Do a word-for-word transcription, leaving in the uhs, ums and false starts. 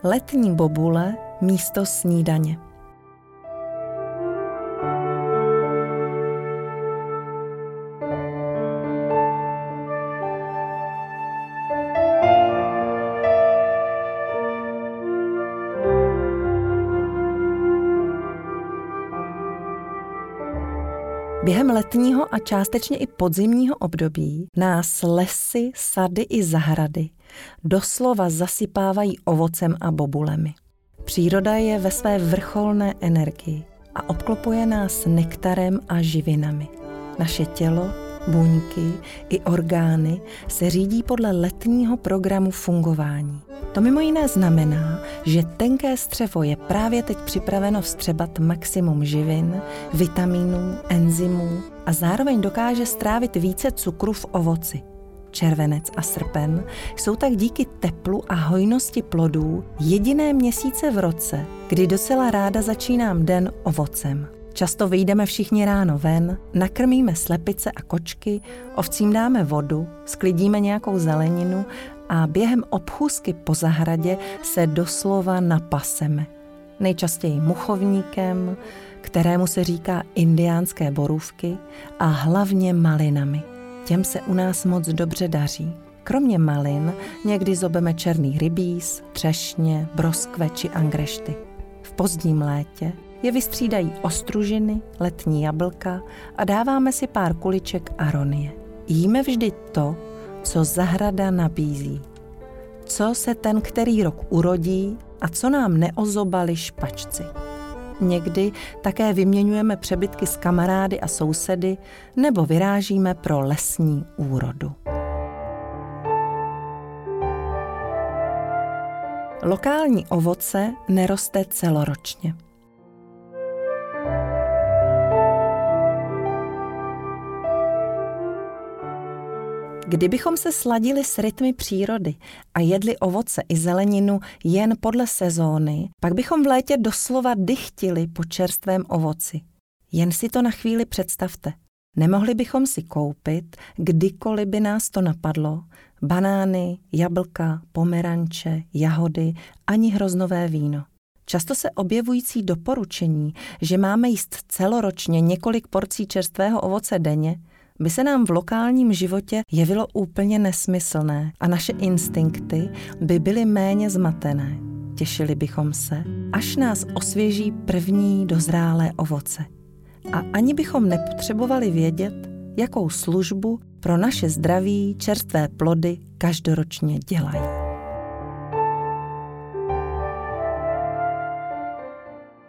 Letní bobule místo snídaně. Během letního a částečně i podzimního období nás lesy, sady i zahrady doslova zasypávají ovocem a bobulemi. Příroda je ve své vrcholné energii a obklopuje nás nektarem a živinami. Naše tělo, buňky i orgány se řídí podle letního programu fungování. To mimo jiné znamená, že tenké střevo je právě teď připraveno vstřebat maximum živin, vitaminů, enzymů a zároveň dokáže strávit více cukru v ovoci. Červenec a srpen jsou tak díky teplu a hojnosti plodů jediné měsíce v roce, kdy docela ráda začínám den ovocem. Často vyjdeme všichni ráno ven, nakrmíme slepice a kočky, ovcím dáme vodu, sklidíme nějakou zeleninu a během obchůzky po zahradě se doslova napaseme. Nejčastěji muchovníkem, kterému se říká indiánské borůvky, a hlavně malinami. Těm se u nás moc dobře daří. Kromě malin někdy zobeme černý rybíz, třešně, broskve či angrešty. V pozdním létě je vystřídají ostružiny, letní jablka a dáváme si pár kuliček aronie. Jíme vždy to, co zahrada nabízí. Co se ten který rok urodí a co nám neozobali špačci. Někdy také vyměňujeme přebytky s kamarády a sousedy nebo vyrážíme pro lesní úrodu. Lokální ovoce neroste celoročně. Kdybychom se sladili s rytmy přírody a jedli ovoce i zeleninu jen podle sezóny, pak bychom v létě doslova dychtili po čerstvém ovoci. Jen si to na chvíli představte. Nemohli bychom si koupit, kdykoliv by nás to napadlo, banány, jablka, pomeranče, jahody ani hroznové víno. Často se objevující doporučení, že máme jíst celoročně několik porcí čerstvého ovoce denně, by se nám v lokálním životě jevilo úplně nesmyslné a naše instinkty by byly méně zmatené. Těšili bychom se, až nás osvěží první dozrálé ovoce. A ani bychom nepotřebovali vědět, jakou službu pro naše zdraví čerstvé plody každoročně dělají.